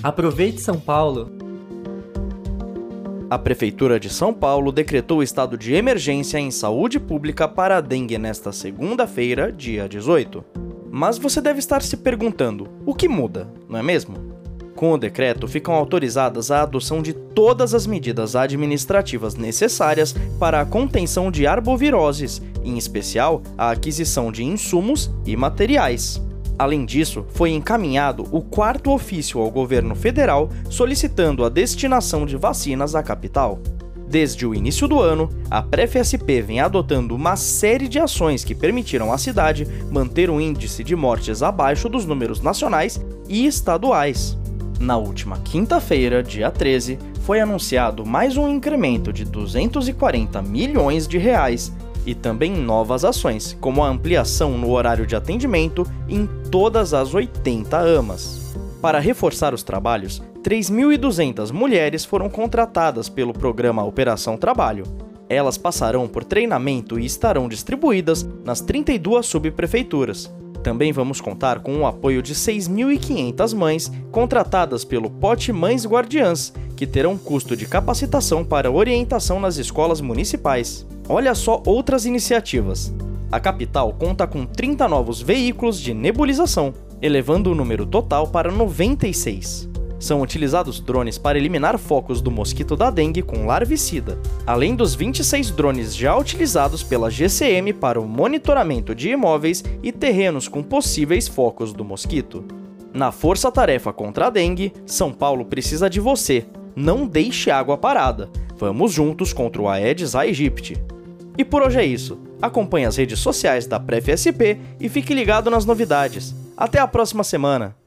Aproveite São Paulo! A Prefeitura de São Paulo decretou estado de emergência em saúde pública para a dengue nesta segunda-feira, dia 18. Mas você deve estar se perguntando, o que muda, não é mesmo? Com o decreto, ficam autorizadas a adoção de todas as medidas administrativas necessárias para a contenção de arboviroses, em especial a aquisição de insumos e materiais. Além disso, foi encaminhado o 4º ofício ao governo federal solicitando a destinação de vacinas à capital. Desde o início do ano, a PrefSP vem adotando uma série de ações que permitiram à cidade manter o índice de mortes abaixo dos números nacionais e estaduais. Na última quinta-feira, dia 13, foi anunciado mais um incremento de 240 milhões de reais e também novas ações, como a ampliação no horário de atendimento em todas as 80 AMAs. Para reforçar os trabalhos, 3.200 mulheres foram contratadas pelo programa Operação Trabalho. Elas passarão por treinamento e estarão distribuídas nas 32 subprefeituras. Também vamos contar com o apoio de 6.500 mães contratadas pelo Pote Mães Guardiãs, que terão custo de capacitação para orientação nas escolas municipais. Olha só outras iniciativas. A capital conta com 30 novos veículos de nebulização, elevando o número total para 96. São utilizados drones para eliminar focos do mosquito da dengue com larvicida, além dos 26 drones já utilizados pela GCM para o monitoramento de imóveis e terrenos com possíveis focos do mosquito. Na força-tarefa contra a dengue, São Paulo precisa de você. Não deixe água parada. Vamos juntos contra o Aedes aegypti. E por hoje é isso. Acompanhe as redes sociais da PrefSP e fique ligado nas novidades. Até a próxima semana!